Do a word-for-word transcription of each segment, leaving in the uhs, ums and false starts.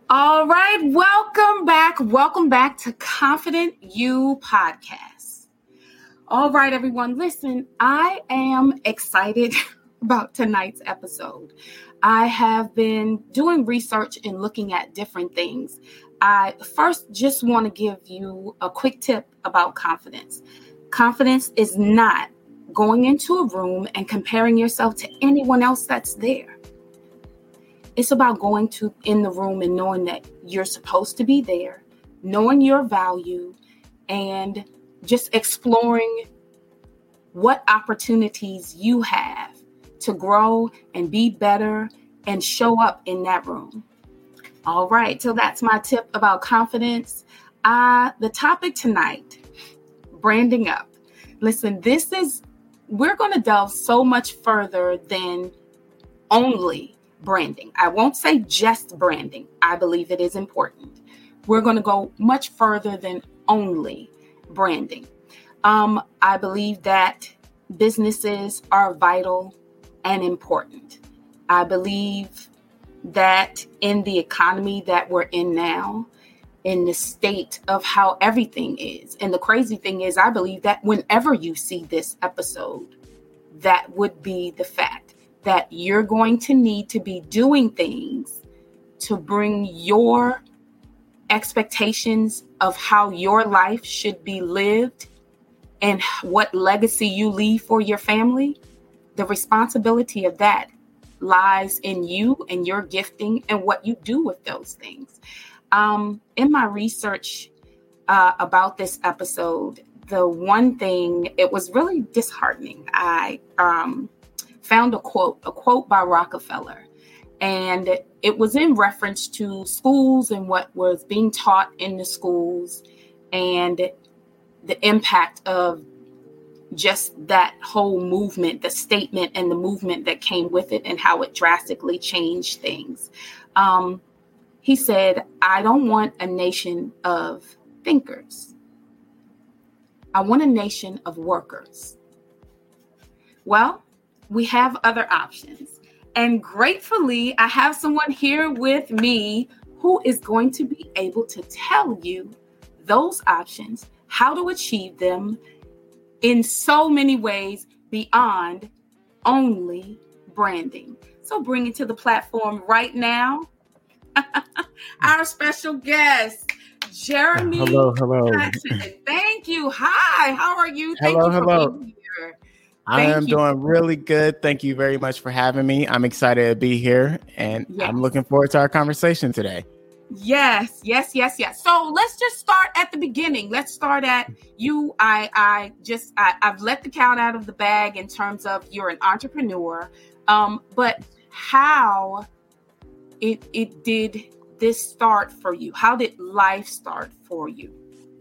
All right, welcome back. Welcome back to Confident You Podcast. All right, everyone, listen, I am excited about tonight's episode. I have been doing research and looking at different things. I first just want to give you a quick tip about confidence. Confidence is not going into a room and comparing yourself to anyone else that's there. It's about going to in the room and knowing that you're supposed to be there, knowing your value, and just exploring what opportunities you have to grow and be better and show up in that room. All right, so that's my tip about confidence. Uh, the topic tonight, branding up. Listen, this is, we're going to delve so much further than only branding. I won't say just branding. I believe it is important. We're going to go much further than only branding. Um, I believe that businesses are vital and important. I believe that in the economy that we're in now, in the state of how everything is, and the crazy thing is, I believe that whenever you see this episode, that would be the fact. That you're going to need to be doing things to bring your expectations of how your life should be lived and what legacy you leave for your family. The responsibility of that lies in you and your gifting and what you do with those things. Um, in my research uh, about this episode, the one thing, it was really disheartening. I um, found a quote, a quote by Rockefeller, and it was in reference to schools and what was being taught in the schools and the impact of just that whole movement, the statement and the movement that came with it and how it drastically changed things. Um, he said, I don't want a nation of thinkers. I want a nation of workers. Well, we have other options. And gratefully, I have someone here with me who is going to be able to tell you those options, how to achieve them in so many ways beyond only branding. So bring it to the platform right now. Our special guest, Jeremy. Hello, hello. Jackson. Thank you. Hi, how are you? Thank hello, you for hello. being here. I Thank am you. doing really good. Thank you very much for having me. I'm excited to be here, and Yes. I'm looking forward to our conversation today. Yes, yes, yes, yes. So let's just start at the beginning. Let's start at you. I, I just, I, I've let the cat out of the bag in terms of you're an entrepreneur, um, but how it it did this start for you? How did life start for you?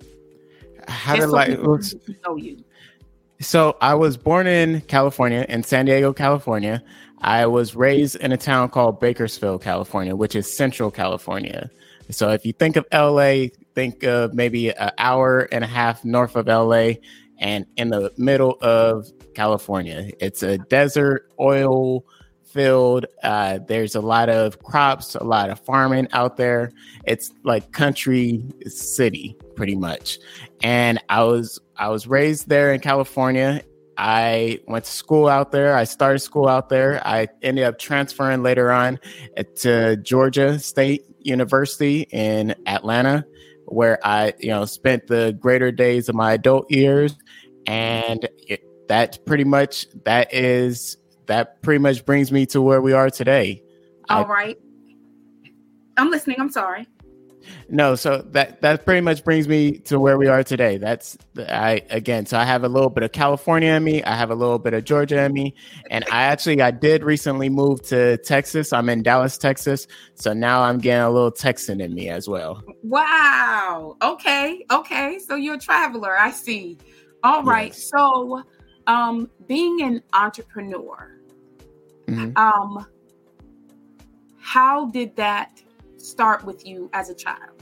How Just did so life? people can know you. So I was born in California, in San Diego, California. I was raised in a town called Bakersfield, California, which is Central California. So if you think of L A, think of maybe an hour and a half north of L A and in the middle of California. It's a desert, oil field. Uh, there's a lot of crops, a lot of farming out there. It's like country city, pretty much. And I was I was raised there in California. I went to school out there. I started school out there. I ended up transferring later on to Georgia State University in Atlanta, where I, you know, spent the greater days of my adult years. And it, that pretty much, that is, that pretty much brings me to where we are today. All I, right. I'm listening. I'm sorry. No, so that that pretty much brings me to where we are today. That's I again. So I have a little bit of California in me. I have a little bit of Georgia in me, and I actually I did recently move to Texas. I'm in Dallas, Texas. So now I'm getting a little Texan in me as well. Wow. Okay. Okay. So you're a traveler. I see. All right. Yes. So, um, being an entrepreneur, Mm-hmm. um, how did that start with you as a child?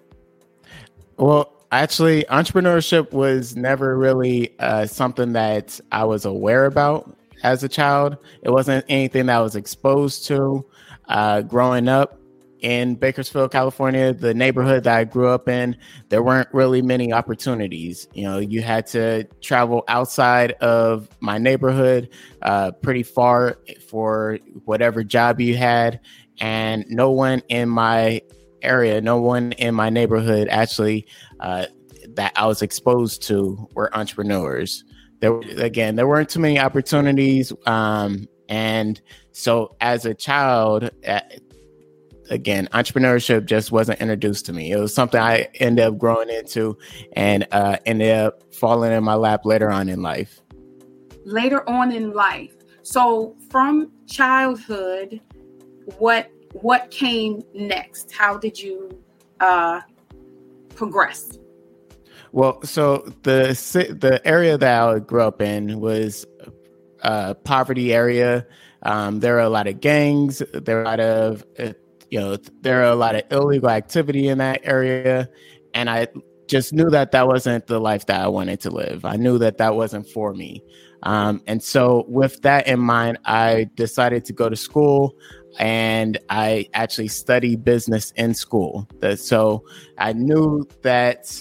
Well, actually, entrepreneurship was never really uh, something that I was aware about as a child. It wasn't anything that I was exposed to uh, growing up. in Bakersfield, California, the neighborhood that I grew up in, there weren't really many opportunities. You know, you had to travel outside of my neighborhood uh, pretty far for whatever job you had. And no one in my area, no one in my neighborhood actually uh, that I was exposed to were entrepreneurs. There, again, there weren't too many opportunities. Um, and so as a child, uh, again, entrepreneurship just wasn't introduced to me. It was something I ended up growing into and uh, ended up falling in my lap later on in life. Later on in life. So from childhood, what what came next? How did you uh, progress? Well, so the the area that I grew up in was a poverty area. Um, there are a lot of gangs. There are a lot of uh, you know, there are a lot of illegal activity in that area. And I just knew that that wasn't the life that I wanted to live. I knew that that wasn't for me. Um, and so with that in mind, I decided to go to school, and I actually studied business in school. So I knew that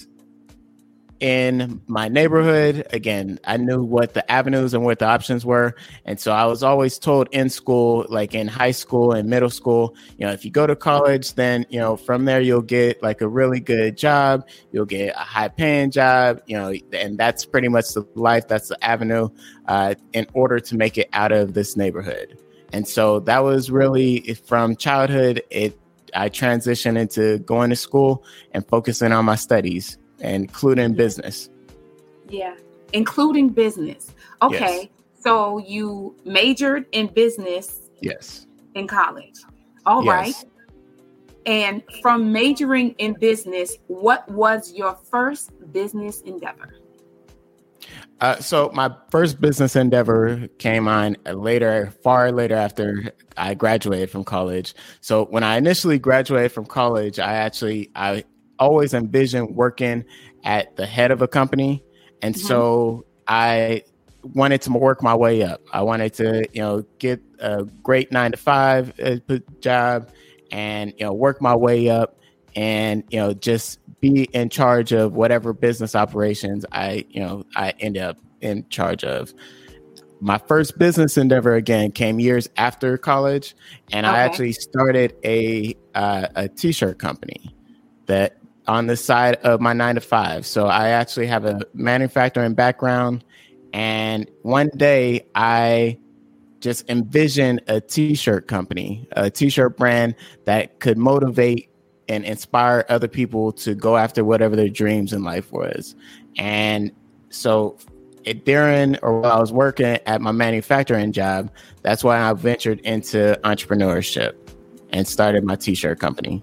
in my neighborhood, again, I knew what the avenues and what the options were. And so I was always told in school, like in high school and middle school, you know, if you go to college, then, you know, from there, you'll get like a really good job. You'll get a high paying job, you know, and that's pretty much the life. That's the avenue uh, in order to make it out of this neighborhood. And so that was really from childhood. It I transitioned into going to school and focusing on my studies, including business. Yeah, including business. Okay, yes. So you majored in business. Yes. In college. All yes. right. And from majoring in business, what was your first business endeavor? Uh, so my first business endeavor came on later, far later after I graduated from college. So when I initially graduated from college, I actually, I always envisioned working at the head of a company. And mm-hmm. so I wanted to work my way up. I wanted to, you know, get a great nine to five job and, you know, work my way up and, you know, just be in charge of whatever business operations I, you know, I ended up in charge of. My first business endeavor, again, came years after college. And okay. I actually started a, uh, a t-shirt company that on the side of my nine to five. So I actually have a manufacturing background. And one day I just envisioned a t-shirt company, a t-shirt brand that could motivate and inspire other people to go after whatever their dreams in life was. And so it, during or while I was working at my manufacturing job, that's why I ventured into entrepreneurship and started my t-shirt company.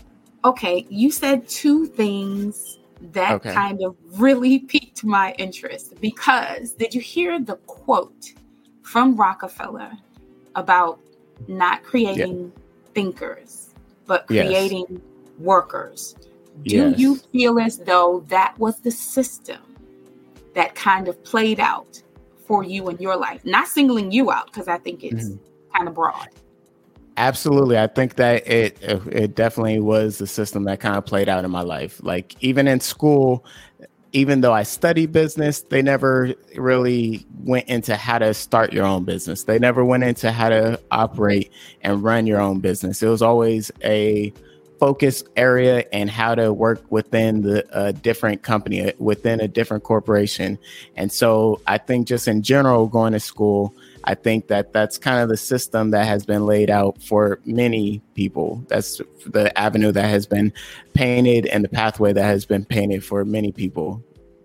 Okay, you said two things that okay. kind of really piqued my interest, because did you hear the quote from Rockefeller about not creating yeah. thinkers, but creating yes. workers? Do yes. you feel as though that was the system that kind of played out for you in your life? Not singling you out, because I think it's mm-hmm. kind of broad. Absolutely. I think that it it definitely was the system that kind of played out in my life. Like even in school, even though I studied business, they never really went into how to start your own business. They never went into how to operate and run your own business. It was always a focus area and how to work within the uh, different company, within a different corporation. And so I think just in general, going to school, I think that that's kind of the system that has been laid out for many people. That's the avenue that has been painted and the pathway that has been painted for many people.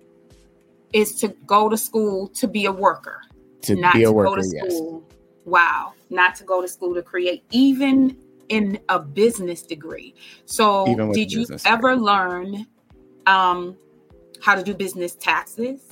Is to go to school to be a worker. To not be a to worker, go to school. Yes. Wow. Not to go to school to create, even in a business degree. So did you ever degree. learn um, how to do business taxes?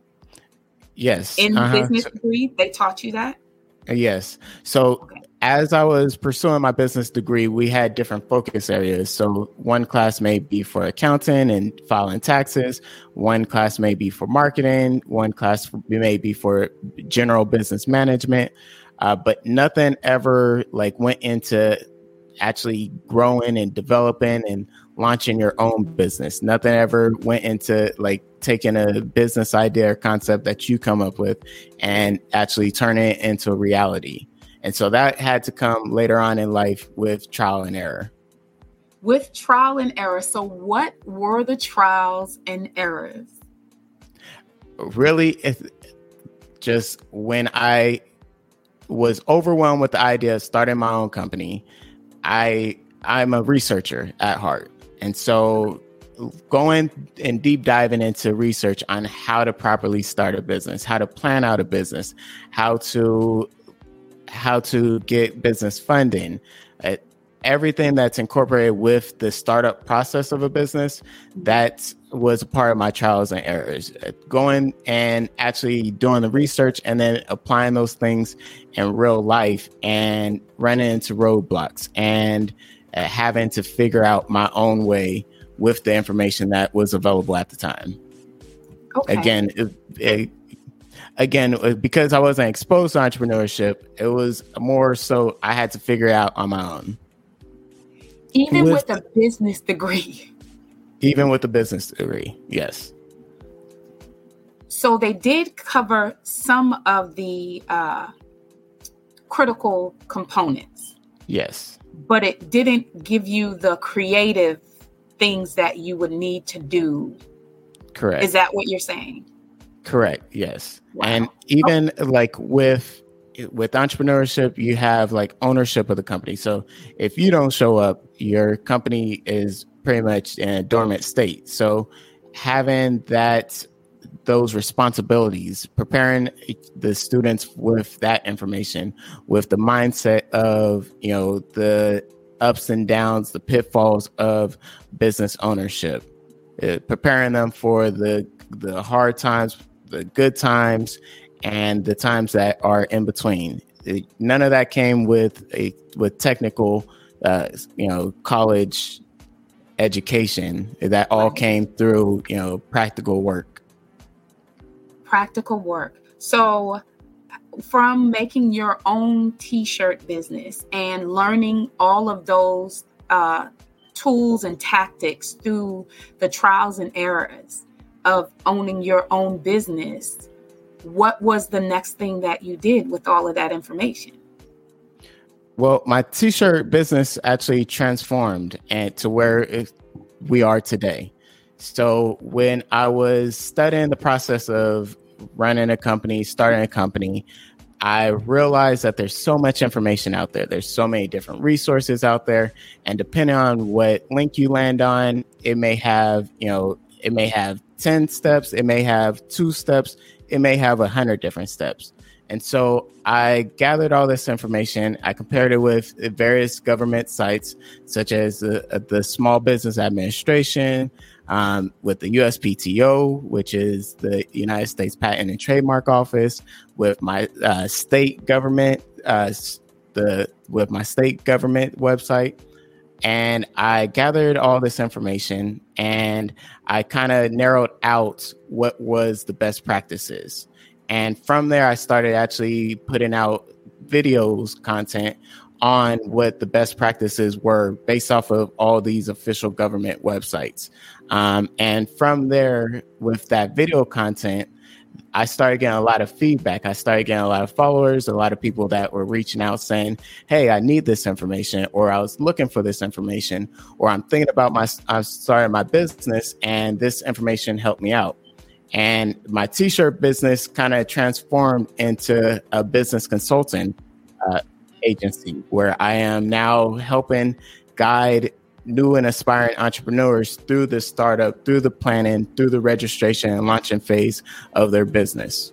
Yes. In uh-huh. business degree, they taught you that? Yes. So okay. as I was pursuing my business degree, we had different focus areas. So one class may be for accounting and filing taxes. One class may be for marketing. One class may be for general business management. Uh, but nothing ever like went into actually growing and developing and launching your own business. Nothing ever went into like taking a business idea or concept that you come up with and actually turning it into a reality. And so that had to come later on in life with trial and error. With trial and error. So what were the trials and errors? Really, it's just when I was overwhelmed with the idea of starting my own company, I I'm a researcher at heart. And so going and deep diving into research on how to properly start a business, how to plan out a business, how to how to get business funding, uh, everything that's incorporated with the startup process of a business, that was a part of my trials and errors. Uh, going and actually doing the research and then applying those things in real life and running into roadblocks and uh, having to figure out my own way with the information that was available at the time. Okay. Again, it, it, again, because I wasn't exposed to entrepreneurship, it was more so I had to figure it out on my own. Even with, with a business degree. Even with a business degree, yes. So they did cover some of the uh, critical components. Yes. But it didn't give you the creative things that you would need to do. Correct. Is that what you're saying? Correct. Yes. Wow. And even oh. like with with entrepreneurship, you have like ownership of the company. So if you don't show up, your company is pretty much in a dormant state. So having that, those responsibilities, preparing the students with that information, with the mindset of, you know, the ups and downs, the pitfalls of business ownership, uh, preparing them for the the hard times, the good times, and the times that are in between. It, none of that came with a with technical, uh, you know, college education. That all came through, you know, practical work. Practical work. So from making your own t-shirt business and learning all of those uh, tools and tactics through the trials and errors of owning your own business, what was the next thing that you did with all of that information? Well, my t-shirt business actually transformed and to where it, we are today. So when I was studying the process of running a company, starting a company, I realized that there's so much information out there. There's so many different resources out there. And depending on what link you land on, it may have, you know, it may have ten steps, it may have two steps, it may have a hundred different steps. And so I gathered all this information. I compared it with various government sites, such as the, the Small Business Administration, um, with the U S P T O, which is the United States Patent and Trademark Office, with my uh, state government, uh, the with my state government website. And I gathered all this information and I kind of narrowed out what was the best practices. And from there, I started actually putting out videos, content on what the best practices were based off of all these official government websites. Um, and from there, with that video content, I started getting a lot of feedback. I started getting a lot of followers, a lot of people that were reaching out saying, hey, I need this information, or I was looking for this information, or I'm thinking about my, I'm starting my business and this information helped me out. And my t-shirt business kind of transformed into a business consulting uh, agency where I am now helping guide new and aspiring entrepreneurs through the startup, through the planning, through the registration and launching phase of their business.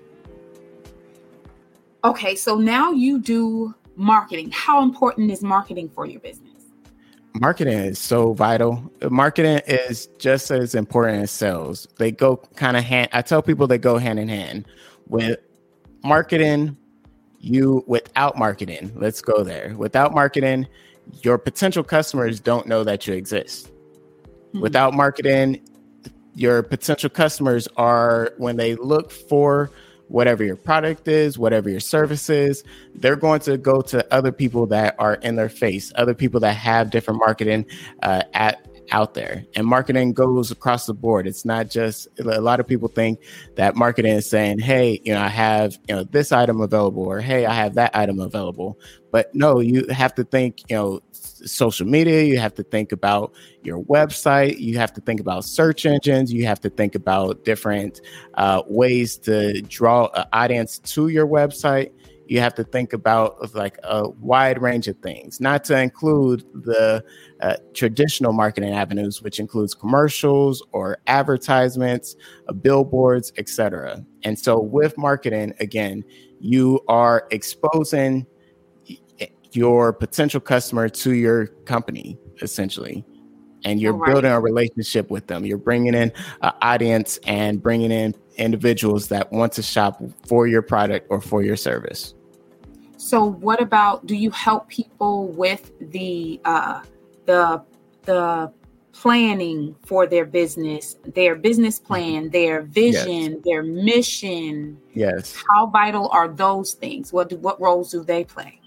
Okay, so now you do marketing. How important is marketing for your business? Marketing is so vital. Marketing is just as important as sales. They go kind of hand. I tell people they go hand in hand. With marketing, you without marketing, let's go there. Without marketing, your potential customers don't know that you exist. Mm-hmm. Without marketing, your potential customers are, when they look for whatever your product is, whatever your service is, they're going to go to other people that are in their face, other people that have different marketing uh, at out there. And marketing goes across the board. It's not just, a lot of people think that marketing is saying, hey, you know, I have, you know, this item available, or hey, I have that item available. But no, you have to think, you know, social media, you have to think about your website, you have to think about search engines, you have to think about different uh, ways to draw an audience to your website. You have to think about like a wide range of things, not to include the uh, traditional marketing avenues, which includes commercials or advertisements, uh, billboards, et cetera. And so with marketing, again, you are exposing your potential customer to your company, essentially. And you're right. building a relationship with them. You're bringing in an audience and bringing in individuals that want to shop for your product or for your service. So what about, do you help people with the uh, the the planning for their business, their business plan, their vision, yes. their mission? Yes. How vital are those things? What do, what roles do they play?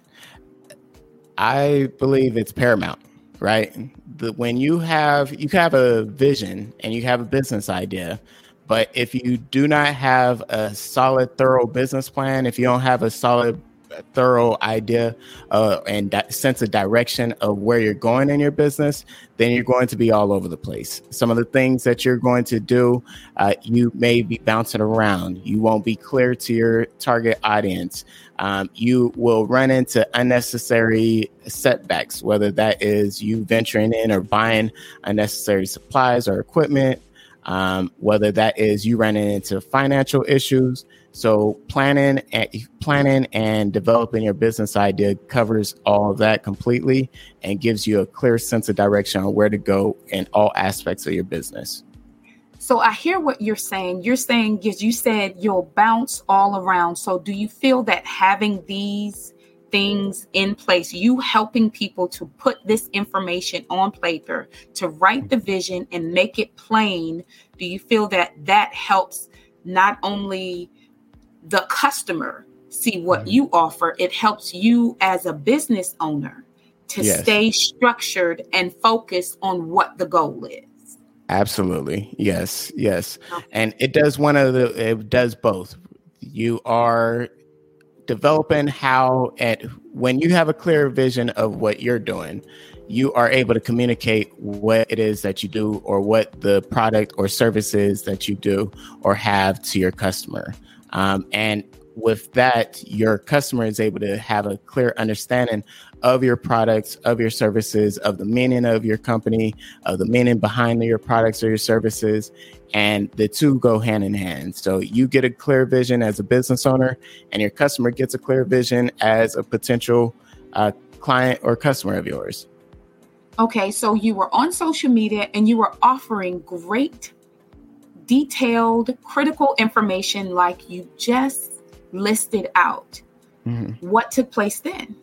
I believe it's paramount, right? The, when you have, you have a vision and you have a business idea, but if you do not have a solid, thorough business plan, if you don't have a solid, thorough idea uh, and di- sense of direction of where you're going in your business, then you're going to be all over the place. Some of the things that you're going to do, uh, you may be bouncing around. You won't be clear to your target audience. Um, you will run into unnecessary setbacks, whether that is you venturing in or buying unnecessary supplies or equipment, um, whether that is you running into financial issues. So planning and planning and developing your business idea covers all of that completely and gives you a clear sense of direction on where to go in all aspects of your business. So I hear what you're saying. You're saying, because you said you'll bounce all around. So do you feel that having these things in place, you helping people to put this information on paper, to write the vision and make it plain, do you feel that that helps not only the customer see what you offer, it helps you as a business owner to yes. stay structured and focused on what the goal is? Absolutely. Yes. Yes. Okay. And it does one of the, it does both. You are developing how, and when you have a clear vision of what you're doing, you are able to communicate what it is that you do or what the product or services that you do or have to your customer. Um, and with that, your customer is able to have a clear understanding of your products, of your services, of the meaning of your company, of the meaning behind your products or your services. And the two go hand in hand. So you get a clear vision as a business owner, and your customer gets a clear vision as a potential uh, client or customer of yours. Okay, so you were on social media and you were offering great, detailed, critical information like you just listed out. Mm-hmm. What took place then?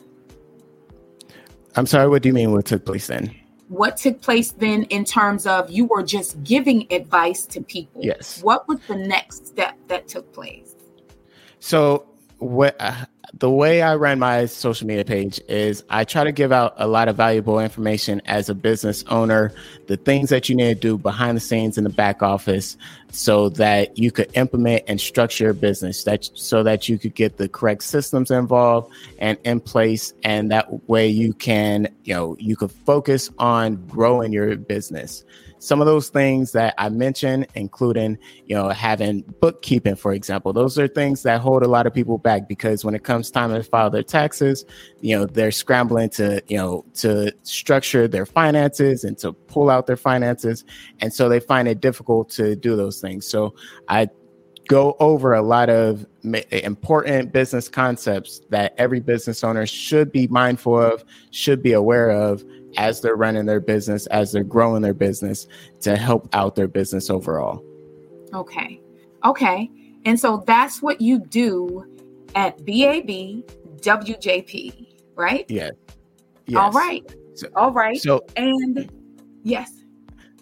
I'm sorry, what do you mean what took place then? What took place then in terms of you were just giving advice to people? Yes. What was the next step that took place? So what uh, the way I run my social media page is I try to give out a lot of valuable information as a business owner, the things that you need to do behind the scenes in the back office so that you could implement and structure your business, that so that you could get the correct systems involved and in place. And that way you can, you know, you could focus on growing your business. Some of those things that I mentioned, including, you know, having bookkeeping, for example, those are things that hold a lot of people back because when it comes time to file their taxes, you know, they're scrambling to, you know, to structure their finances and to pull out their finances. And so they find it difficult to do those things. So I go over a lot of important business concepts that every business owner should be mindful of, should be aware of, as they're running their business, as they're growing their business to help out their business overall. Okay. Okay. And so that's what you do at B A B W J P, right? Yeah. Yes. All right. So, All right. So, and yes.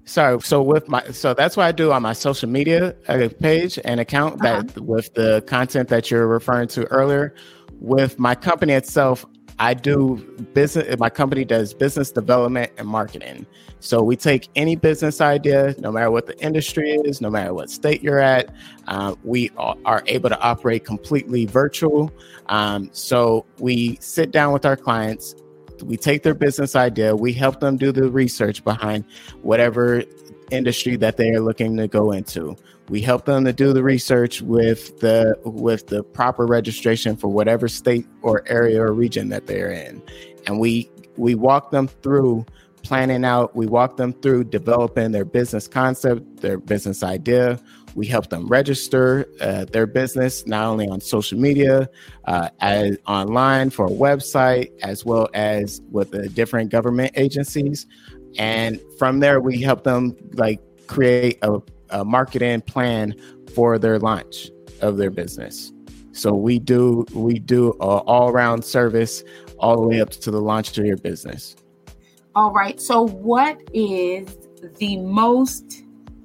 Sorry. So with my, so that's what I do on my social media uh, page and account that uh-huh. with the content that you're referring to earlier. With my company itself, I do business. My company does business development and marketing. So we take any business idea, no matter what the industry is, no matter what state you're at, uh, we are able to operate completely virtual. Um, so we sit down with our clients. We take their business idea, we help them do the research behind whatever industry that they are looking to go into. We help them to do the research with the with the proper registration for whatever state or area or region that they're in. And we we walk them through planning out, we walk them through developing their business concept, their business idea. We help them register uh, their business, not only on social media, uh, as online for a website, as well as with the different government agencies. And from there, we help them like create a, a marketing plan for their launch of their business. So we do we do an all-around service all the way up to the launch of your business. All right. So what is the most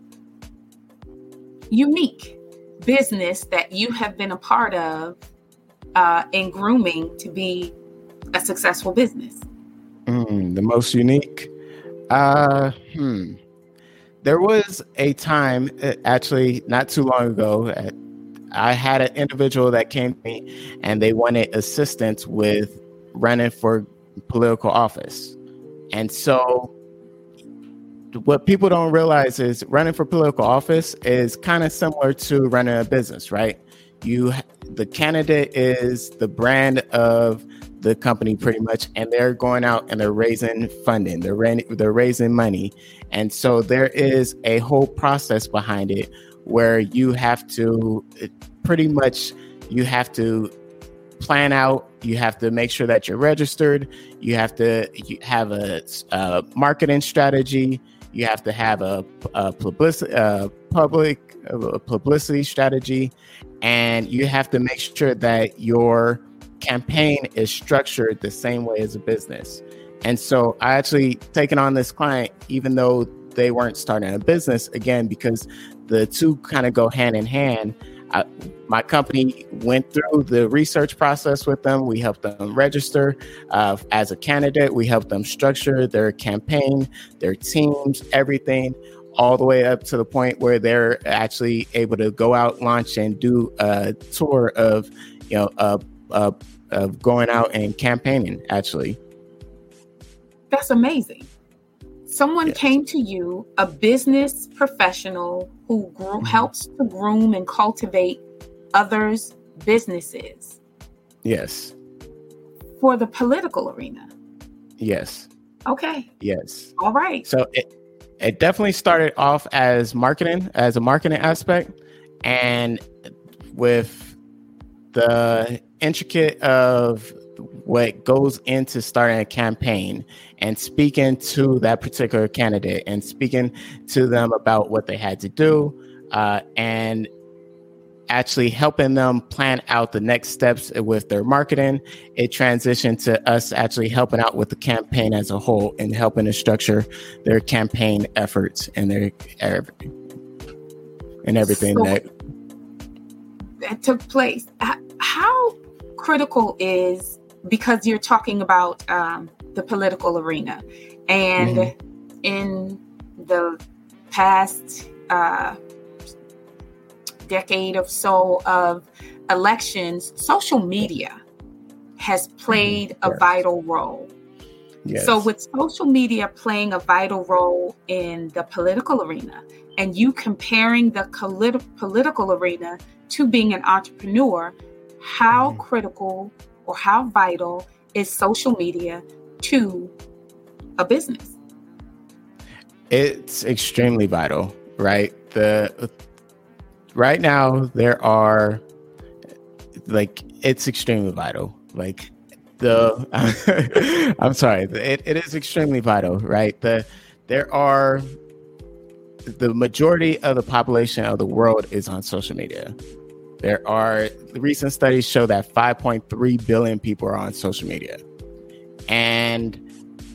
unique business that you have been a part of uh, in grooming to be a successful business? Mm, the most unique? Uh, hmm. There was a time, actually not too long ago, I had an individual that came to me and they wanted assistance with running for political office. And so what people don't realize is running for political office is kind of similar to running a business, right? You, the candidate is the brand of the company pretty much, and they're going out and they're raising funding, they're ra- they're raising money. And so there is a whole process behind it where you have to pretty much, you have to plan out, you have to make sure that you're registered, you have to you have a, a marketing strategy, you have to have a, a publicity, a public a publicity strategy, and you have to make sure that your campaign is structured the same way as a business. And so I actually taken on this client, even though they weren't starting a business, again, because the two kind of go hand in hand. I, my company went through the research process with them. We helped them register uh, as a candidate. We helped them structure their campaign, their teams, everything, all the way up to the point where they're actually able to go out, launch, and do a tour of, you know, uh, uh, of going out and campaigning, actually. That's amazing. Someone yes. came to you, a business professional who grew, helps to groom and cultivate others' businesses. Yes. For the political arena. Yes. Okay. Yes. All right. So it, it definitely started off as marketing, as a marketing aspect. And with the intricate of what goes into starting a campaign and speaking to that particular candidate and speaking to them about what they had to do uh, and actually helping them plan out the next steps with their marketing, it transitioned to us actually helping out with the campaign as a whole and helping to structure their campaign efforts and their and everything so that that took place. How critical is, because you're talking about um, the political arena, and mm-hmm. in the past uh, decade or so of elections, social media has played mm-hmm. yes. a vital role. Yes. So with social media playing a vital role in the political arena, and you comparing the polit- political arena to being an entrepreneur, how mm-hmm. critical or how vital is social media to a business? It's extremely vital, right? The right now there are like it's extremely vital. Like the I'm sorry, it, it is extremely vital, right? The there are the majority of the population of the world is on social media. There are recent studies show that five point three billion people are on social media. And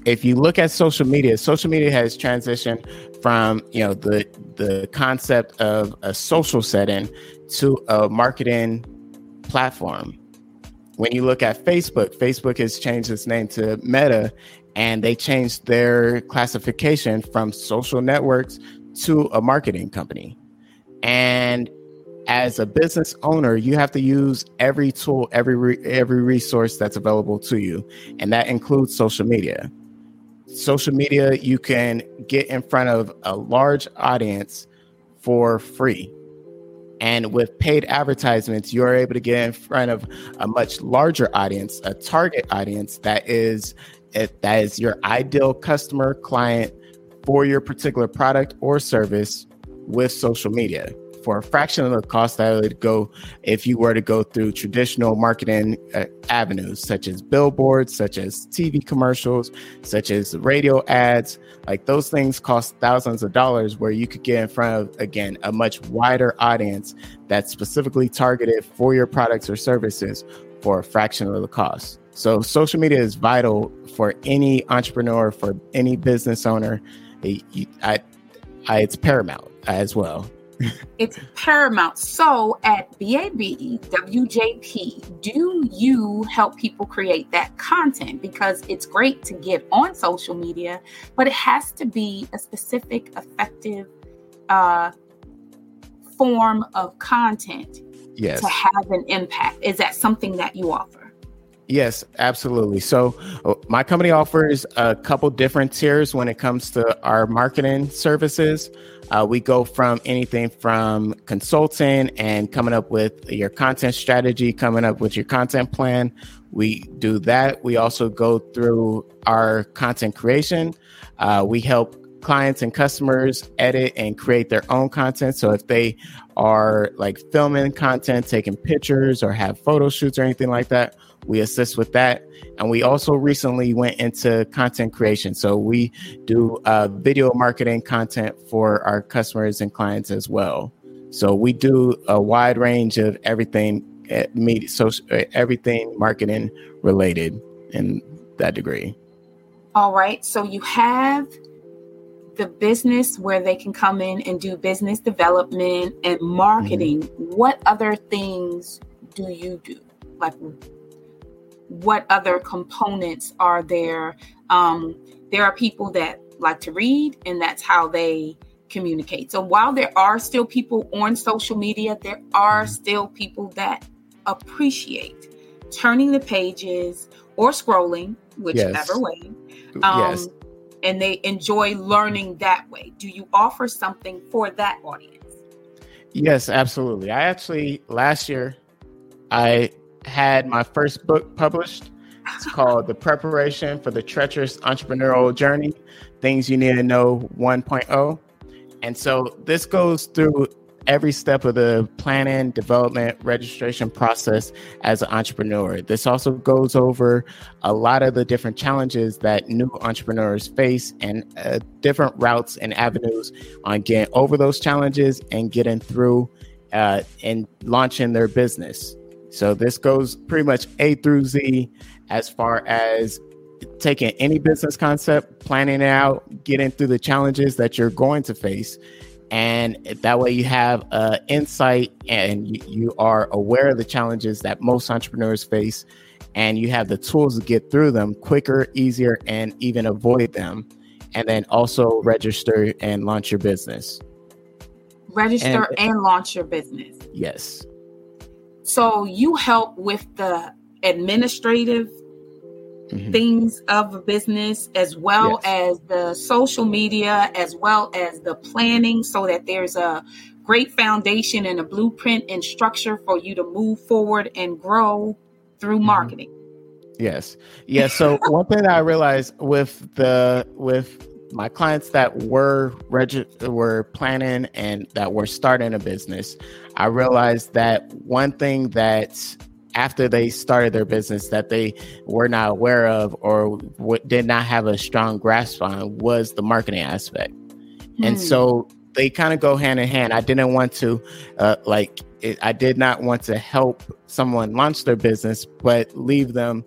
if you look at social media, social media has transitioned from, you know, the the concept of a social setting to a marketing platform. When you look at Facebook, Facebook has changed its name to Meta, and they changed their classification from social networks to a marketing company. And as a business owner, you have to use every tool, every re- every resource that's available to you, and that includes social media. Social media, you can get in front of a large audience for free. And with paid advertisements, you're able to get in front of a much larger audience, a target audience that is that is your ideal customer client for your particular product or service with social media. For a fraction of the cost that would go if you were to go through traditional marketing uh, avenues, such as billboards, such as T V commercials, such as radio ads. Like, those things cost thousands of dollars, where you could get in front of, again, a much wider audience that's specifically targeted for your products or services for a fraction of the cost. So social media is vital for any entrepreneur, for any business owner. I, I, I, it's paramount as well. It's paramount. So at B A B W J P, do you help people create that content? Because it's great to get on social media, but it has to be a specific, effective uh, form of content yes. to have an impact. Is that something that you offer? Yes, absolutely. So uh, my company offers a couple different tiers when it comes to our marketing services. Uh, we go from anything from consulting and coming up with your content strategy, coming up with your content plan. We do that. We also go through our content creation. Uh, we help clients and customers edit and create their own content. So if they are like filming content, taking pictures, or have photo shoots or anything like that, we assist with that. And we also recently went into content creation. So we do uh, video marketing content for our customers and clients as well. So we do a wide range of everything, uh, media, social, uh, everything marketing related in that degree. All right. So you have the business where they can come in and do business development and marketing. Mm-hmm. What other things do you do? Like, what other components are there? Um, there are people that like to read, and that's how they communicate. So while there are still people on social media, there are still people that appreciate turning the pages or scrolling, whichever yes. way. Um, yes. And they enjoy learning that way. Do you offer something for that audience? Yes, absolutely. I actually, last year, I had my first book published. It's called The Preparation for the Treacherous Entrepreneurial Journey, Things You Need to Know one point oh. And so this goes through every step of the planning, development, registration process as an entrepreneur. This also goes over a lot of the different challenges that new entrepreneurs face, and uh, different routes and avenues on getting over those challenges and getting through uh, and launching their business. So this goes pretty much A through Z as far as taking any business concept, planning it out, getting through the challenges that you're going to face. And that way you have uh, insight, and you, you are aware of the challenges that most entrepreneurs face, and you have the tools to get through them quicker, easier, and even avoid them. And then also register and launch your business. Register and, and launch your business. Yes. So you help with the administrative mm-hmm. things of a business, as well yes. as the social media, as well as the planning, so that there's a great foundation and a blueprint and structure for you to move forward and grow through mm-hmm. marketing. Yes. Yeah. So one thing that I realized with the with my clients that were regi- were planning and that were starting a business, I realized that one thing that after they started their business that they were not aware of or w- did not have a strong grasp on was the marketing aspect. Hmm. And so they kind of go hand in hand. I didn't want to uh, like, it, I did not want to help someone launch their business, but leave them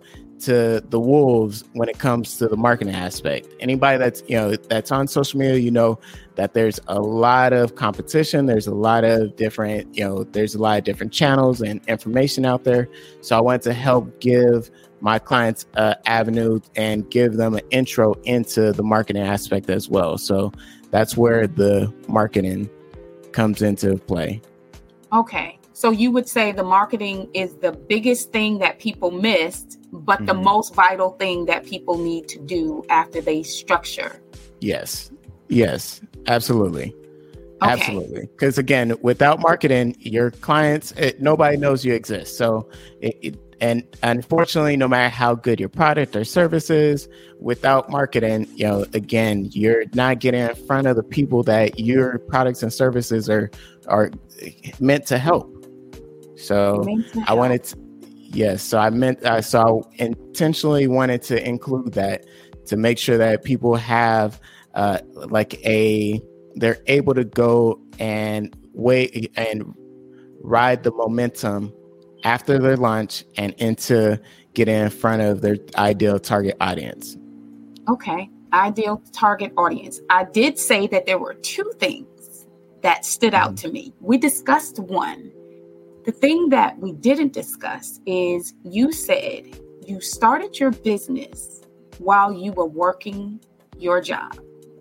to the wolves when it comes to the marketing aspect. Anybody that's, you know, that's on social media, you know that there's a lot of competition. There's a lot of different, you know, there's a lot of different channels and information out there. So I wanted to help give my clients an avenue and give them an intro into the marketing aspect as well. So that's where the marketing comes into play. Okay. So you would say the marketing is the biggest thing that people missed, but mm-hmm. the most vital thing that people need to do after they structure. Yes. Yes, absolutely. Okay. Absolutely. Because again, without marketing, your clients, it, nobody knows you exist. So, it, it, and unfortunately, no matter how good your product or service is, without marketing, you know, again, you're not getting in front of the people that your products and services are are meant to help. So I wanted to, yes. So I meant, uh, so I intentionally wanted to include that to make sure that people have uh, like a, they're able to go and wait and ride the momentum after their launch and into getting in front of their ideal target audience. Okay. Ideal target audience. I did say that there were two things that stood out mm-hmm. to me. We discussed one. The thing that we didn't discuss is you said you started your business while you were working your job.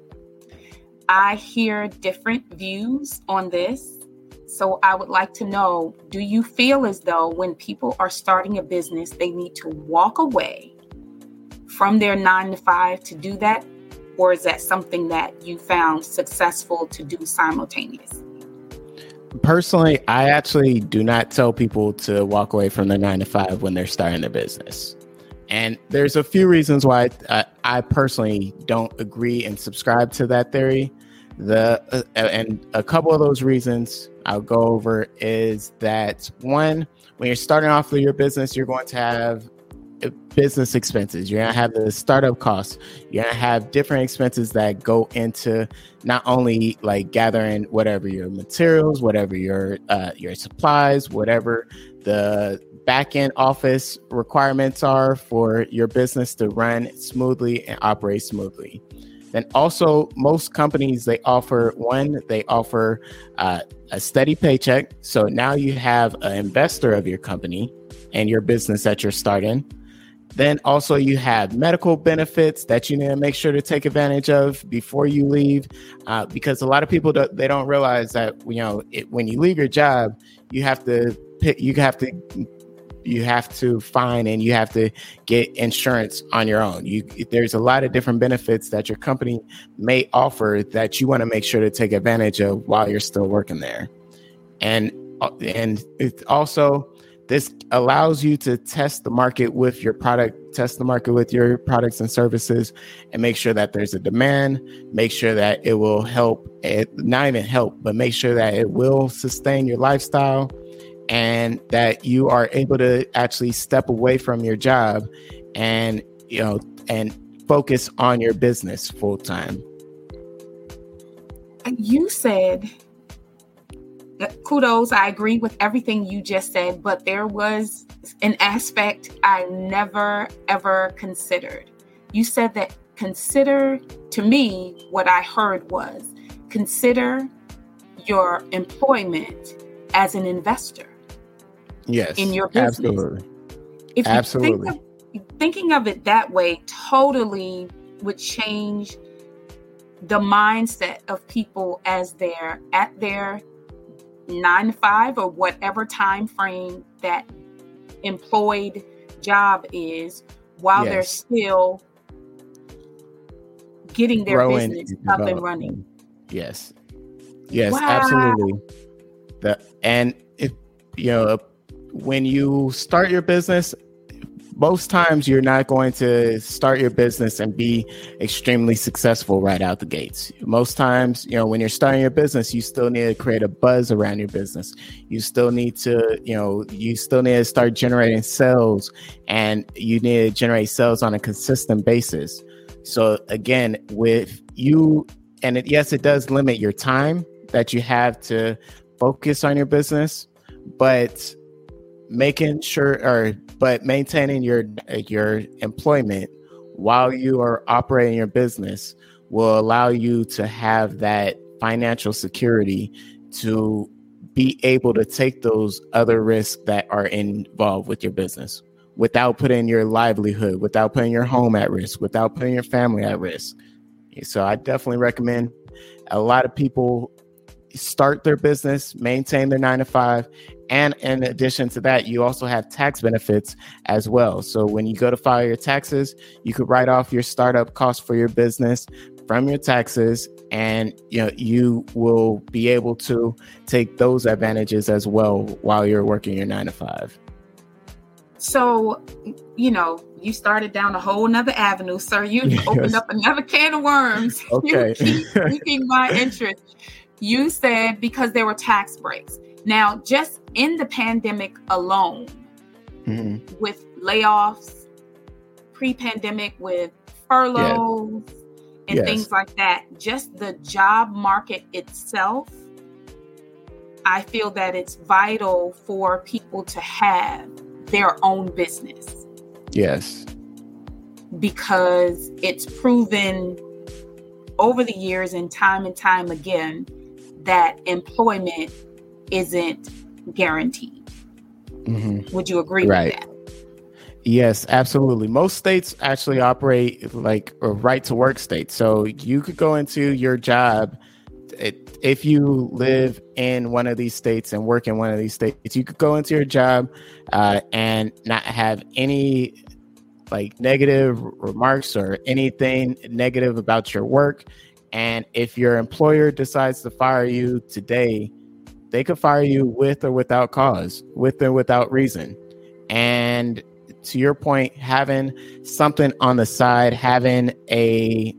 I hear different views on this. So I would like to know, do you feel as though when people are starting a business, they need to walk away from their nine to five to do that? Or is that something that you found successful to do simultaneously? Personally, I actually do not tell people to walk away from their nine to five when they're starting their business. And there's a few reasons why I, I personally don't agree and subscribe to that theory. The uh, and a couple of those reasons I'll go over is that one, when you're starting off with your business, you're going to have business expenses. You're going to have the startup costs. You're going to have different expenses that go into not only like gathering whatever your materials, whatever your uh, your supplies, whatever the back end office requirements are for your business to run smoothly and operate smoothly. Then also, most companies, they offer one, they offer uh, a steady paycheck. So now you have an investor of your company and your business that you're starting. Then also you have medical benefits that you need to make sure to take advantage of before you leave, uh, because a lot of people don't, they don't realize that, you know, it, when you leave your job, you have to pick, you have to you have to find and you have to get insurance on your own. You there's a lot of different benefits that your company may offer that you want to make sure to take advantage of while you're still working there, and and it also. This allows you to test the market with your product, test the market with your products and services, and make sure that there's a demand, make sure that it will help, it, not even help, but make sure that it will sustain your lifestyle and that you are able to actually step away from your job and, you know, and focus on your business full time. You said... Kudos. I agree with everything you just said, but there was an aspect I never, ever considered. You said that consider, to me, what I heard was consider your employment as an investor. Yes, in your business. Absolutely. If you absolutely. Think of, thinking of it that way totally would change the mindset of people as they're at their nine to five or whatever time frame that employed job is, while yes. they're still getting their Growing business up and running. Yes. Yes, wow. absolutely. The, and if, you know, when you start your business, most times you're not going to start your business and be extremely successful right out the gates. Most times, you know, when you're starting your business, you still need to create a buzz around your business. You still need to, you know, you still need to start generating sales, and you need to generate sales on a consistent basis. So again, with you, and it, yes, it does limit your time that you have to focus on your business, but making sure, or but maintaining your your employment while you are operating your business will allow you to have that financial security to be able to take those other risks that are involved with your business without putting your livelihood, without putting your home at risk, without putting your family at risk. So I definitely recommend a lot of people start their business, maintain their nine to five. And in addition to that, you also have tax benefits as well. So when you go to file your taxes, you could write off your startup costs for your business from your taxes, and you know you will be able to take those advantages as well while you're working your nine to five. So, you know, you started down a whole nother avenue, sir. You yes. opened up another can of worms. Okay. You keep piquing my interest. You said because there were tax breaks. Now, just in the pandemic alone, mm-hmm. with layoffs, pre-pandemic with furloughs yes. and yes. things like that, just the job market itself, I feel that it's vital for people to have their own business. Yes. Because it's proven over the years and time and time again that employment isn't guaranteed. Mm-hmm. Would you agree right. with that? Yes, absolutely. Most states actually operate like a right to work state. So you could go into your job. It, if you live in one of these states and work in one of these states, you could go into your job uh, and not have any like negative remarks or anything negative about your work. And if your employer decides to fire you today, they could fire you with or without cause, with or without reason. And to your point, having something on the side, having a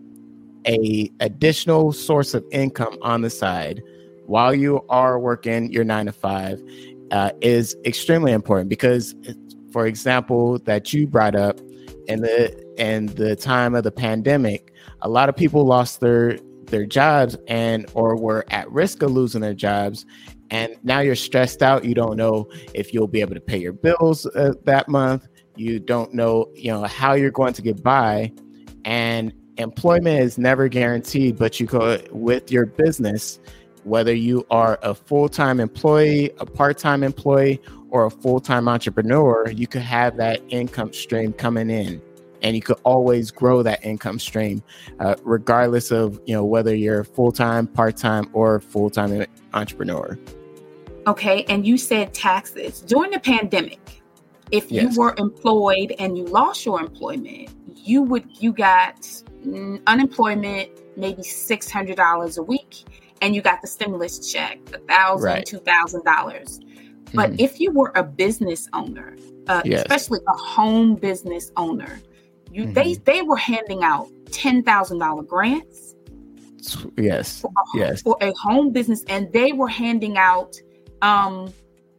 a additional source of income on the side while you are working your nine to five uh, is extremely important. Because, for example, that you brought up in the in the time of the pandemic, a lot of people lost their their jobs and or were at risk of losing their jobs. And now you're stressed out. You don't know if you'll be able to pay your bills uh, that month. You don't know, you know, how you're going to get by. And employment is never guaranteed, but you go with your business, whether you are a full-time employee, a part-time employee, or a full-time entrepreneur, you could have that income stream coming in. And you could always grow that income stream, uh, regardless of, you know, whether you're full-time, part-time, or full-time entrepreneur. Okay. And you said taxes. During the pandemic, if you yes. were employed and you lost your employment, you would, you got mm, unemployment, maybe six hundred dollars a week, and you got the stimulus check, a thousand, right. two thousand dollars. But mm-hmm. if you were a business owner, uh, yes. especially a home business owner, you mm-hmm. they they were handing out ten thousand dollars grants. Yes, for a, yes, for a home business, and they were handing out um,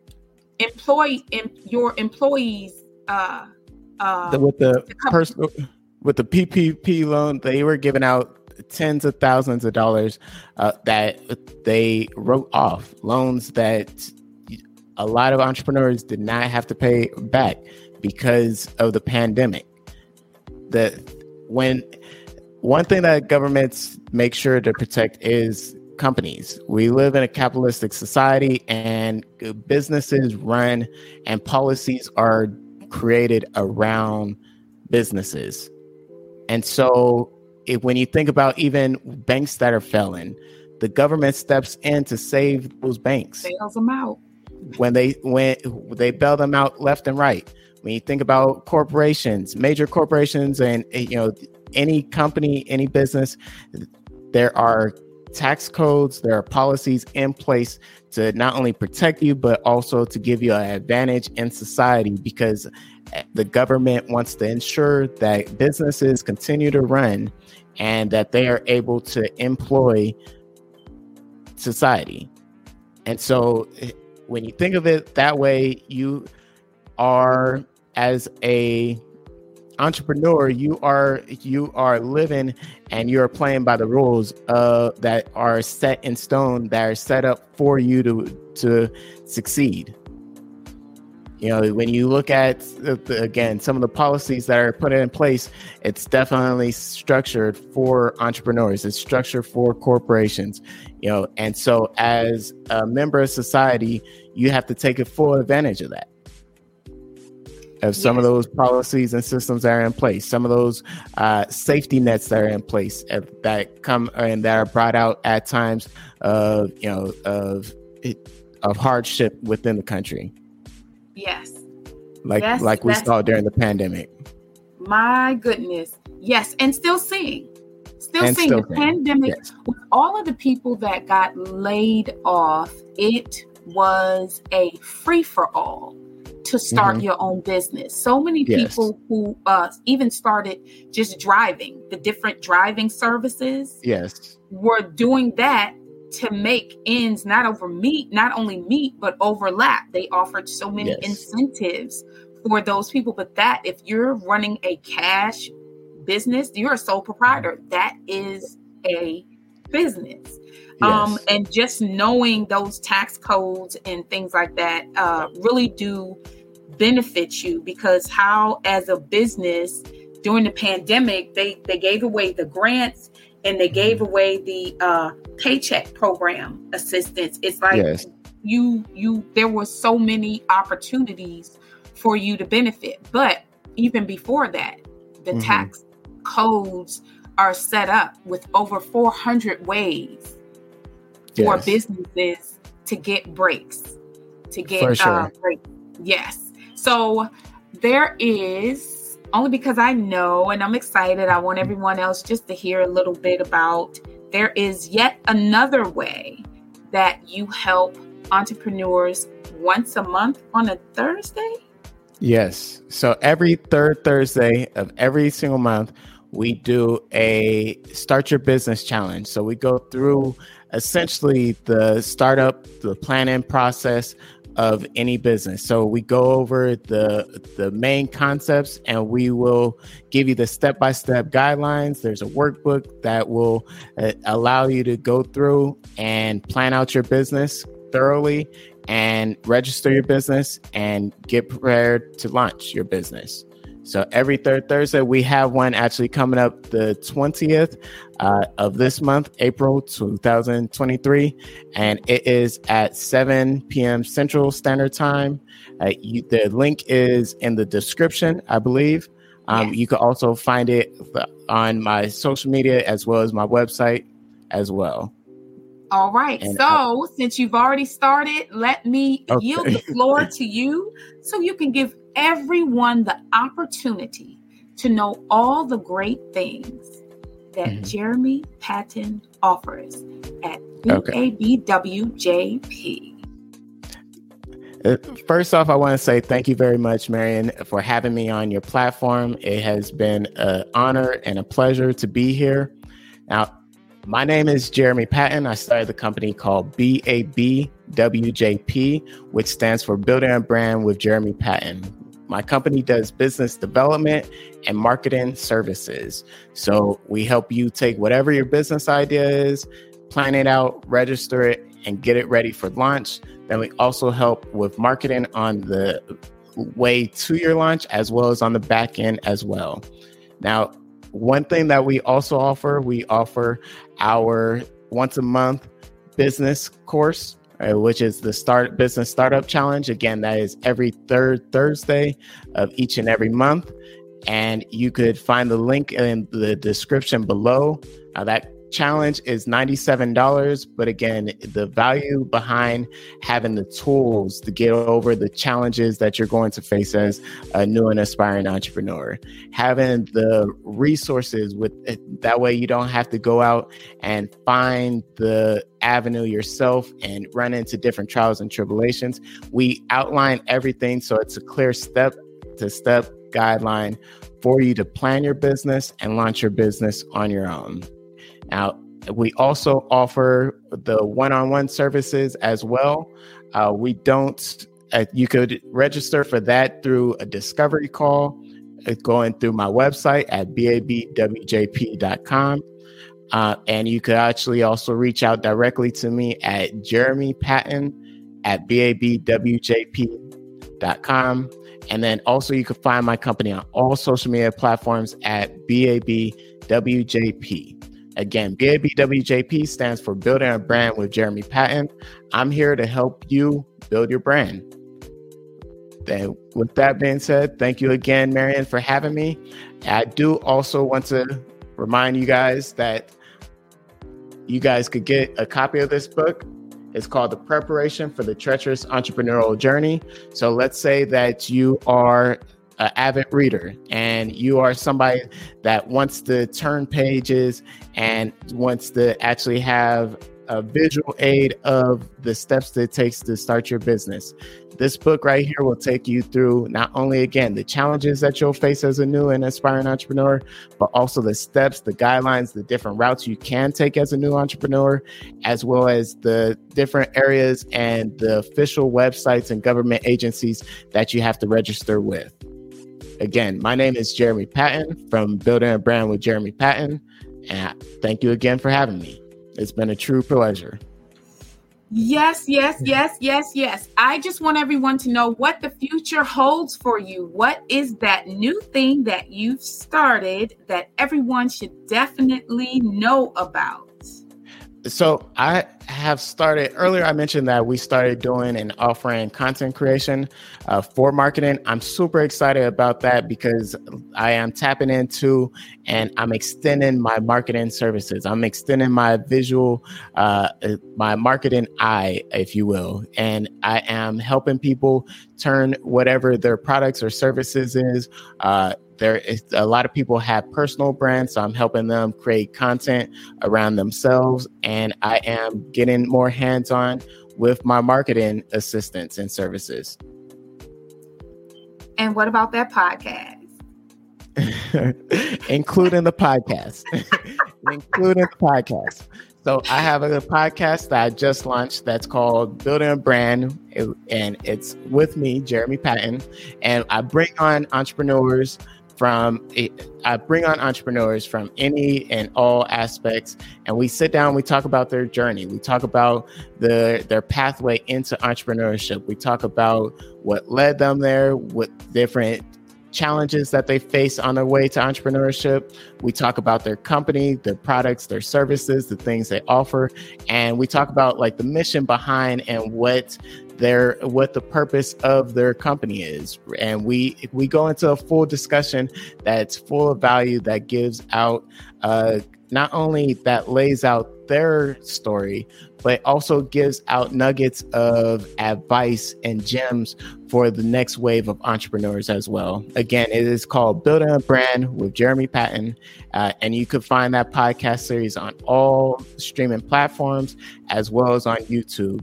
employee em, your employees uh, uh, the, with the, the personal with the P P P loan. They were giving out tens of thousands of dollars uh, that they wrote off, loans that a lot of entrepreneurs did not have to pay back because of the pandemic. That when one thing that governments make sure to protect is companies. We live in a capitalistic society, and businesses run and policies are created around businesses. And so if, when you think about even banks that are failing, the government steps in to save those banks. Bails them out. When they when they bail them out left and right. When you think about corporations, major corporations, and you know any company, any business, there are tax codes, there are policies in place to not only protect you, but also to give you an advantage in society, because the government wants to ensure that businesses continue to run and that they are able to employ society. And so when you think of it that way, you are, as a entrepreneur, you are you are living and you're playing by the rules uh, that are set in stone, that are set up for you to to succeed. You know, when you look at, the, again, some of the policies that are put in place, it's definitely structured for entrepreneurs. It's structured for corporations, you know, and so as a member of society, you have to take a full advantage of that. Of some yes. of those policies and systems that are in place, some of those uh, safety nets that are in place uh, that come and that are brought out at times of, you know, of of hardship within the country. Yes. Like yes, like we saw during the pandemic. My goodness. Yes. And still seeing. Still and seeing still the seeing. pandemic Yes. with all of the people that got laid off. It was a free for all to start mm-hmm. your own business. So many yes. people who uh, even started just driving, the different driving services. Yes. Were doing that to make ends not over meet, not only meet, but overlap. They offered so many yes. incentives for those people. But that if you're running a cash business, you're a sole proprietor. That is a business. Yes. Um, and just knowing those tax codes and things like that uh, really do benefit you, because how, as a business during the pandemic, they, they gave away the grants and they gave away the uh, paycheck program assistance. It's like yes. you, you, there were so many opportunities for you to benefit. But even before that, the mm-hmm. tax codes are set up with over four hundred ways yes. for businesses to get breaks, to get for sure. uh, breaks. Yes. So there is, only because I know and I'm excited, I want everyone else just to hear a little bit about, there is yet another way that you help entrepreneurs once a month on a Thursday? Yes. So every third Thursday of every single month, we do a Start Your Business Challenge. So we go through essentially the startup, the planning process of any business. So we go over the the main concepts and we will give you the step-by-step guidelines. There's a workbook that will uh, allow you to go through and plan out your business thoroughly and register your business and get prepared to launch your business. So every third Thursday, we have one actually coming up the twentieth uh, of this month, April two thousand twenty-three. And it is at seven p.m. Central Standard Time. Uh, you, the link is in the description, I believe. Um, yes. You can also find it on my social media as well as my website as well. All right. And so I, since you've already started, let me okay. yield the floor to you so you can give everyone the opportunity to know all the great things that mm-hmm. Jeremy Patton offers at B A B W J P. First off, I want to say thank you very much, Marion, for having me on your platform. It has been an honor and a pleasure to be here. Now, my name is Jeremy Patton. I started the company called B A B W J P, which stands for Building a Brand with Jeremy Patton. My company does business development and marketing services. So we help you take whatever your business idea is, plan it out, register it, and get it ready for launch. Then we also help with marketing on the way to your launch, as well as on the back end as well. Now, one thing that we also offer, we offer our once a month business course, uh, which is the Start Business Startup Challenge. Again, that is every third Thursday of each and every month. And you could find the link in the description below. Uh, that challenge is ninety-seven dollars. But again, the value behind having the tools to get over the challenges that you're going to face as a new and aspiring entrepreneur, having the resources with that way you don't have to go out and find the avenue yourself and run into different trials and tribulations. We outline everything so it's a clear step to step guideline for you to plan your business and launch your business on your own. Now, we also offer the one-on-one services as well. Uh, we don't, uh, you could register for that through a discovery call, uh, going through my website at B A B W J P dot com. Uh, and you could actually also reach out directly to me at Jeremy Patton at B A B W J P dot com. And then also you can find my company on all social media platforms at B A B W J P. Again, B A B W J P stands for Building a Brand with Jeremy Patton. I'm here to help you build your brand. Then with that being said, thank you again, Marian, for having me. I do also want to remind you guys that you guys could get a copy of this book. It's called The Preparation for the Treacherous Entrepreneurial Journey. So let's say that you are an avid reader and you are somebody that wants to turn pages and wants to actually have a visual aid of the steps that it takes to start your business. This book right here will take you through not only, again, the challenges that you'll face as a new and aspiring entrepreneur, but also the steps, the guidelines, the different routes you can take as a new entrepreneur, as well as the different areas and the official websites and government agencies that you have to register with. Again, my name is Jeremy Patton from Building a Brand with Jeremy Patton, and thank you again for having me. It's been a true pleasure. Yes, yes, yes, yes, yes. I just want everyone to know what the future holds for you. What is that new thing that you've started that everyone should definitely know about? So I have started earlier. I mentioned that we started doing and offering content creation uh, for marketing. I'm super excited about that because I am tapping into and I'm extending my marketing services. I'm extending my visual, uh, my marketing eye, if you will. And I am helping people turn whatever their products or services is. Uh, There is a lot of people have personal brands, so I'm helping them create content around themselves, and I am getting more hands-on with my marketing assistance and services. And what about that podcast? Including the podcast. Including the podcast. So I have a podcast that I just launched that's called Building a Brand, and it's with me, Jeremy Patton, and I bring on entrepreneurs from I bring on entrepreneurs from any and all aspects, and we sit down, we talk about their journey. We talk about the their pathway into entrepreneurship. We talk about what led them there, what different challenges that they face on their way to entrepreneurship. We talk about their company, their products, their services, the things they offer, and we talk about like the mission behind and what their what the purpose of their company is. And we we go into a full discussion that's full of value, that gives out uh, not only that lays out their story, but also gives out nuggets of advice and gems for the next wave of entrepreneurs as well. Again, it is called Building a Brand with Jeremy Patton, uh, and you can find that podcast series on all streaming platforms as well as on YouTube.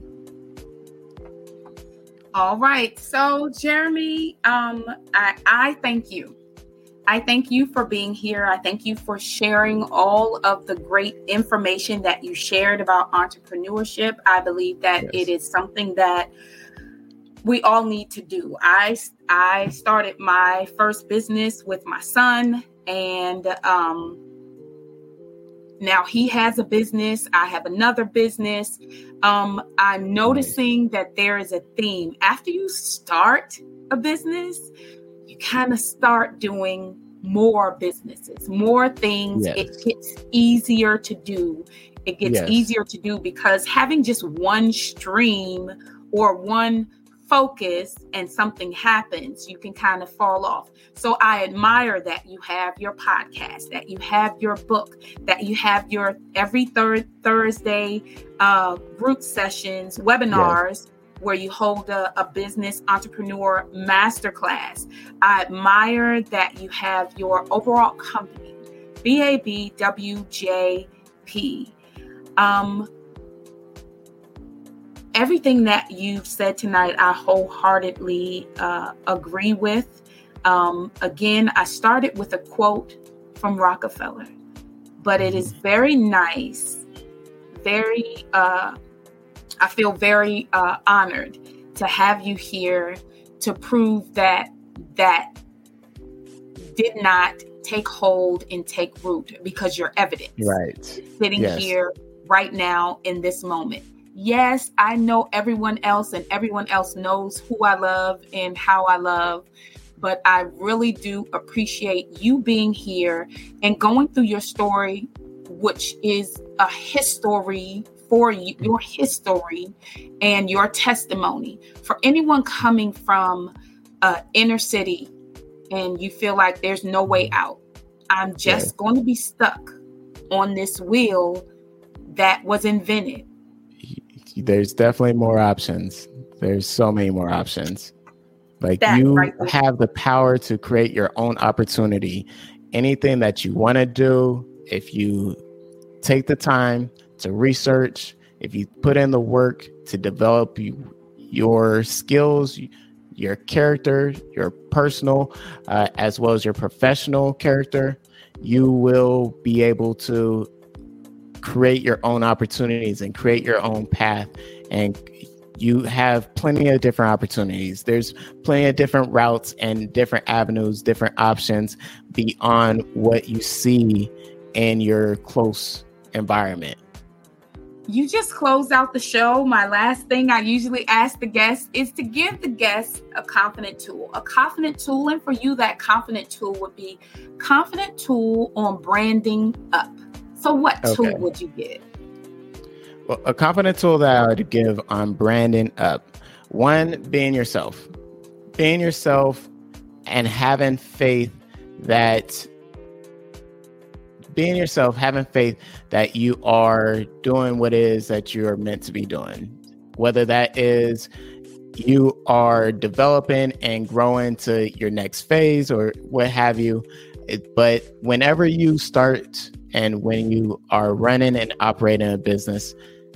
All right. So, Jeremy, um, I, I thank you. I thank you for being here. I thank you for sharing all of the great information that you shared about entrepreneurship. I believe that yes. It is something that we all need to do. I, I started my first business with my son, and um, now he has a business. I have another business. Um, I'm noticing that there is a theme. After you start a business, you kind of start doing more businesses, more things. Yes. It gets easier to do. It gets yes. easier to do because having just one stream or one focus and something happens, you can kind of fall off. So I admire that you have your podcast, that you have your book, that you have your every third Thursday uh, group sessions, webinars, yes. where you hold a, a business entrepreneur masterclass. I admire that you have your overall company, B A B W J P. Um, everything that you've said tonight, I wholeheartedly uh, agree with. Um, again, I started with a quote from Rockefeller, but it is very nice, very, uh, I feel very uh, honored to have you here to prove that that did not take hold and take root, because you're evidence. Right. Sitting yes. here right now in this moment. Yes, I know everyone else, and everyone else knows who I love and how I love. But I really do appreciate you being here and going through your story, which is a history for you, your history and your testimony. For anyone coming from uh, inner city and you feel like there's no way out, I'm just yeah. going to be stuck on this wheel that was invented. There's definitely more options. There's so many more options. Like that you right have the power to create your own opportunity. Anything that you want to do, if you take the time to research, if you put in the work to develop you, your skills, your character, your personal, uh, as well as your professional character, you will be able to create your own opportunities and create your own path. And you have plenty of different opportunities. There's plenty of different routes and different avenues, different options beyond what you see in your close environment. You just closed out the show. My last thing I usually ask the guests is to give the guests a confident tool. A confident tool, and for you, that confident tool would be confident tool on branding up. So what tool okay. would you give? Well, a confident tool that I would give on branding up. One, being yourself. Being yourself and having faith that being yourself, having faith that you are doing what it is that you're meant to be doing. Whether that is you are developing and growing to your next phase or what have you. It, but whenever you start and when you are running and operating a business,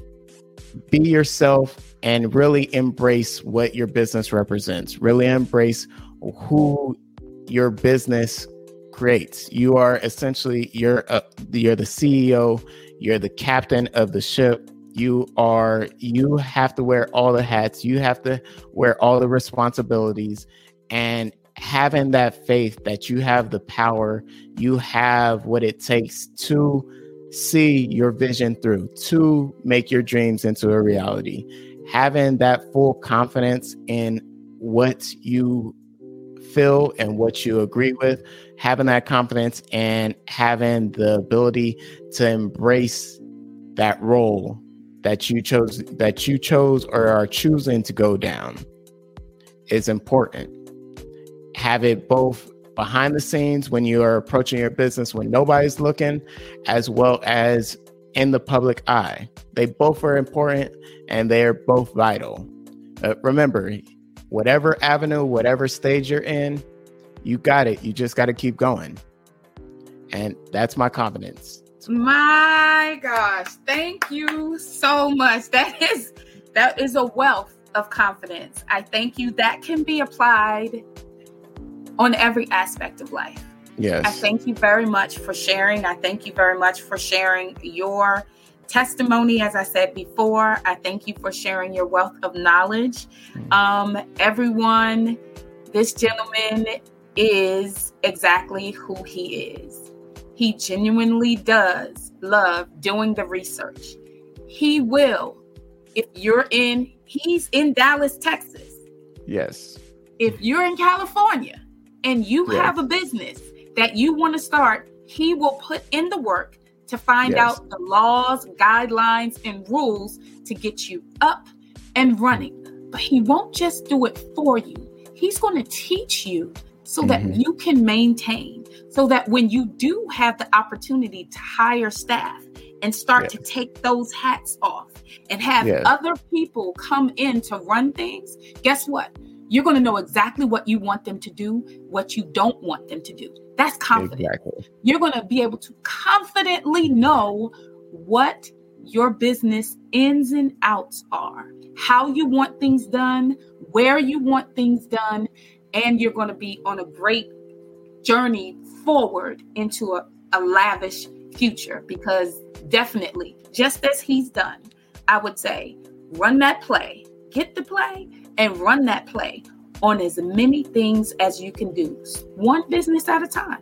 be yourself and really embrace what your business represents. Really embrace who your business creates. You are essentially, you're, a, you're the C E O, you're the captain of the ship. You are, you have to wear all the hats. You have to wear all the responsibilities, and having that faith that you have the power, you have what it takes to see your vision through, to make your dreams into a reality. Having that full confidence in what you feel and what you agree with, having that confidence and having the ability to embrace that role that you chose, that you chose or are choosing to go down is important. Have it both behind the scenes when you are approaching your business when nobody's looking, as well as in the public eye. They both are important and they are both vital. Uh, remember, whatever avenue, whatever stage you're in, you got it. You just got to keep going. And that's my confidence. My gosh, thank you so much. That is that is a wealth of confidence. I thank you. That can be applied on every aspect of life. Yes. I thank you very much for sharing. I thank you very much for sharing your testimony. As I said before, I thank you for sharing your wealth of knowledge. Um, everyone, this gentleman is exactly who he is. He genuinely does love doing the research. He will, if you're in, he's in Dallas, Texas. Yes. If you're in California, and you yes. have a business that you want to start, he will put in the work to find yes. out the laws, guidelines, and rules to get you up and running. But he won't just do it for you. He's going to teach you so mm-hmm. that you can maintain, so that when you do have the opportunity to hire staff and start yes. to take those hats off and have yes. other people come in to run things, guess what? You're going to know exactly what you want them to do, what you don't want them to do. That's confident. Exactly. You're going to be able to confidently know what your business ins and outs are, how you want things done, where you want things done, and you're going to be on a great journey forward into a, a lavish future. Because definitely, just as he's done, I would say, run that play, get the play, and run that play on as many things as you can do. One business at a time.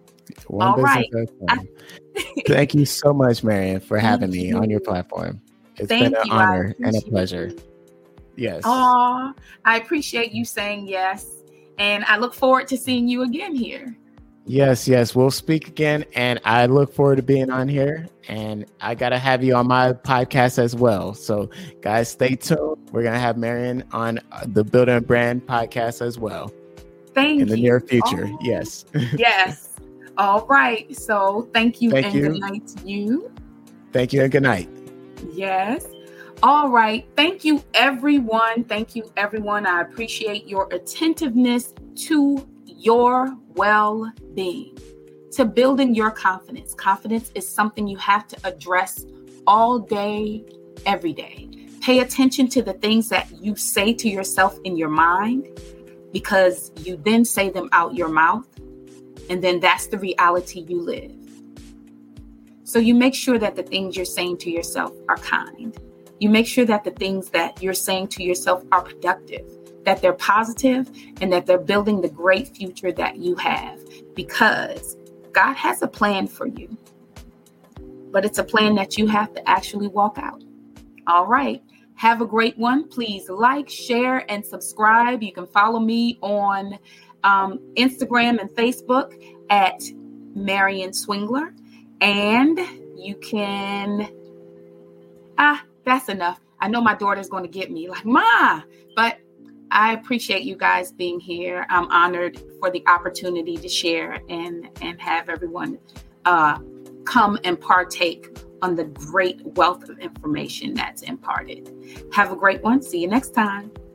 One All business right. at a time. Thank you so much, Marion, for having me on your platform. It's Thank been an you. honor and a pleasure. Yes. Oh, I appreciate you saying yes. And I look forward to seeing you again here. Yes, yes. We'll speak again. And I look forward to being on here. And I got to have you on my podcast as well. So, guys, stay tuned. We're going to have Marion on the Build a Brand podcast as well. Thank you. In the near future. Oh, yes. Yes. All right. So thank you thank and you. Good night to you. Thank you and good night. Yes. All right. Thank you, everyone. Thank you, everyone. I appreciate your attentiveness to your well-being, to building your confidence. Confidence is something you have to address all day, every day. Pay attention to the things that you say to yourself in your mind, because you then say them out your mouth, and then that's the reality you live. So you make sure that the things you're saying to yourself are kind. You make sure that the things that you're saying to yourself are productive, that they're positive, and that they're building the great future that you have, because God has a plan for you, but it's a plan that you have to actually walk out. All right. Have a great one. Please like, share, and subscribe. You can follow me on um, Instagram and Facebook at Marion Swingler. And you can, ah, that's enough. I know my daughter's going to get me like, Ma, but I appreciate you guys being here. I'm honored for the opportunity to share and, and have everyone uh, come and partake on the great wealth of information that's imparted. Have a great one. See you next time.